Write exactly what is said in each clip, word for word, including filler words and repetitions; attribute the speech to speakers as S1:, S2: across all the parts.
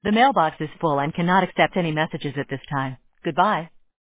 S1: The mailbox is full and cannot accept any messages at this time. Goodbye.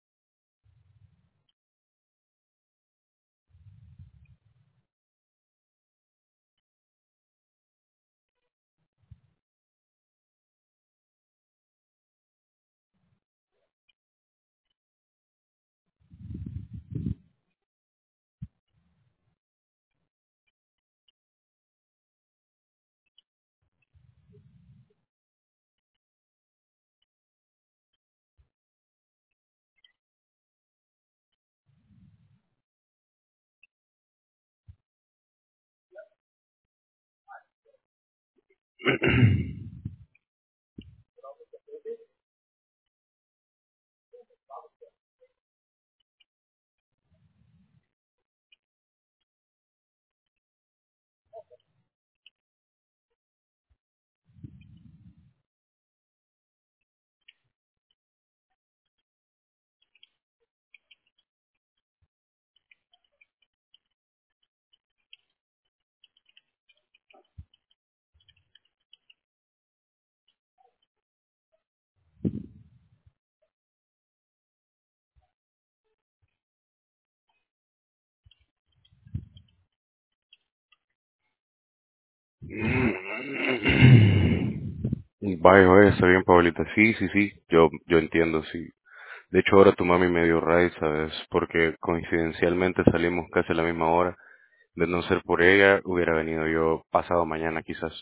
S2: Vaya, vaya, está bien, Pablita. Sí, sí, sí, yo, yo entiendo, sí. De hecho, ahora tu mami me dio ride, ¿sabes? Porque coincidencialmente salimos casi a la misma hora. De no ser por ella, hubiera venido yo pasado mañana, quizás.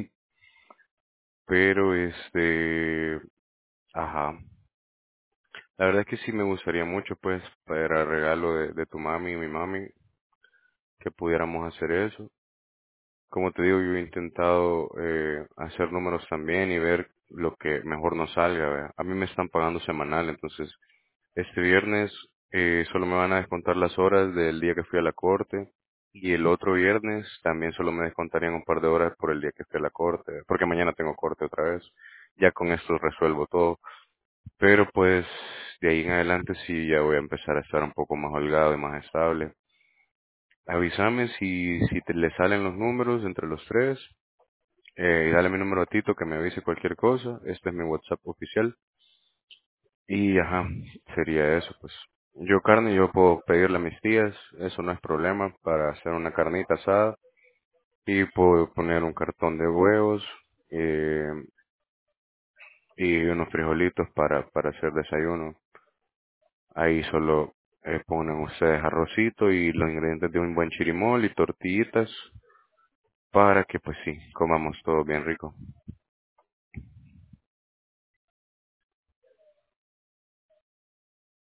S2: Pero, este, ajá. La verdad es que sí me gustaría mucho, pues, para regalo de, de tu mami y mi mami, que pudiéramos hacer eso. Como te digo, yo he intentado eh, hacer números también y ver lo que mejor nos salga, ¿vea? A mí me están pagando semanal, entonces este viernes eh, solo me van a descontar las horas del día que fui a la corte y el otro viernes también solo me descontarían un par de horas por el día que fui a la corte, porque mañana tengo corte otra vez. Ya con esto resuelvo todo, pero pues de ahí en adelante sí ya voy a empezar a estar un poco más holgado y más estable. Avísame si, si te le salen los números entre los tres. Eh, y dale mi número a Tito que me avise cualquier cosa. Este es mi WhatsApp oficial. Y ajá, sería eso, pues. Yo carne, yo puedo pedirle a mis tías, eso no es problema, para hacer una carnita asada. Y puedo poner un cartón de huevos eh, y unos frijolitos para, para hacer desayuno. Ahí solo eh, ponen ustedes arrocito y los ingredientes de un buen chirimol y tortillitas para que pues sí, comamos todo bien rico.